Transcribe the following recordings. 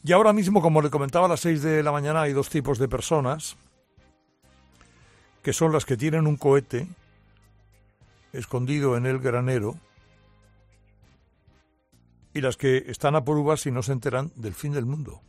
Y ahora mismo, como le comentaba, a las 6 de la mañana hay dos tipos de personas, que son las que tienen un cohete escondido en el granero y las que están a por uvas y no se enteran del fin del mundo.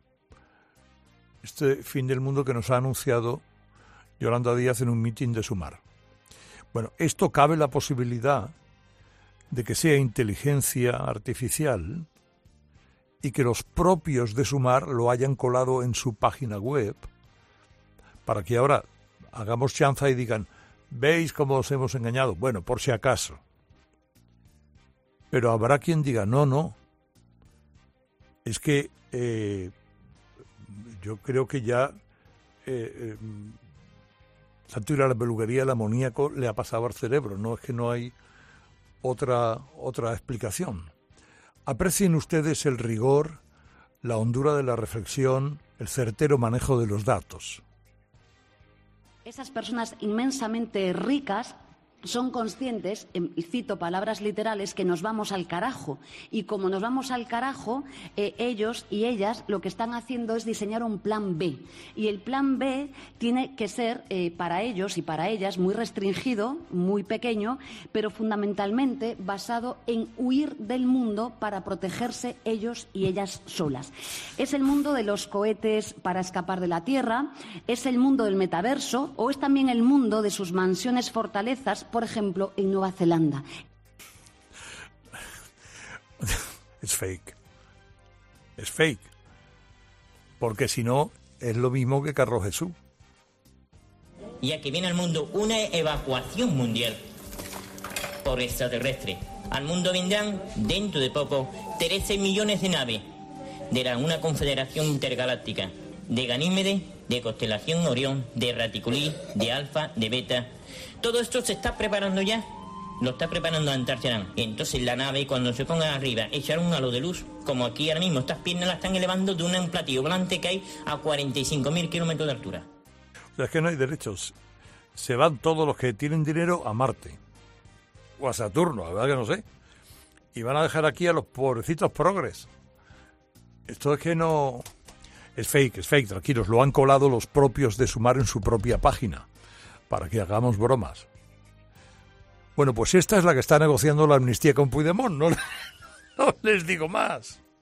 Este fin del mundo que nos ha anunciado Yolanda Díaz en un mitin de Sumar. Bueno, esto cabe la posibilidad de que sea inteligencia artificial y que los propios de Sumar lo hayan colado en su página web para que ahora hagamos chanza y digan, ¿veis cómo os hemos engañado? Bueno, por si acaso. Pero habrá quien diga, no, es que yo creo que ya tanto ir a la peluquería, el amoníaco le ha pasado al cerebro, no es que no hay otra explicación. Aprecien ustedes el rigor, la hondura de la reflexión, el certero manejo de los datos. Esas personas inmensamente ricas son conscientes, y cito palabras literales, que nos vamos al carajo. Y como nos vamos al carajo, ellos y ellas lo que están haciendo es diseñar un plan B. Y el plan B tiene que ser para ellos y para ellas muy restringido, muy pequeño, pero fundamentalmente basado en huir del mundo para protegerse ellos y ellas solas. Es el mundo de los cohetes para escapar de la Tierra, es el mundo del metaverso o es también el mundo de sus mansiones fortalezas, por ejemplo, en Nueva Zelanda. Es fake. Es fake. Porque si no, es lo mismo que Carlos Jesús. Ya que viene al mundo una evacuación mundial por extraterrestre. Al mundo vendrán, dentro de poco, 13 millones de naves de una confederación intergaláctica, de Ganímedes, de constelación Orión, de Raticulí, de Alfa, de Beta. Todo esto se está preparando ya, lo está preparando Antarcharán. Entonces la nave, cuando se ponga arriba, echar un halo de luz, como aquí ahora mismo, estas piernas las están elevando de un platillo volante que hay a 45.000 kilómetros de altura. O sea, es que no hay derechos. Se van todos los que tienen dinero a Marte o a Saturno, la verdad que no sé. Y van a dejar aquí a los pobrecitos progres. Esto es que no... Es fake, tranquilos. Lo han colado los propios de Sumar en su propia página, para que hagamos bromas. Bueno, pues esta es la que está negociando la amnistía con Puigdemont, no les digo más.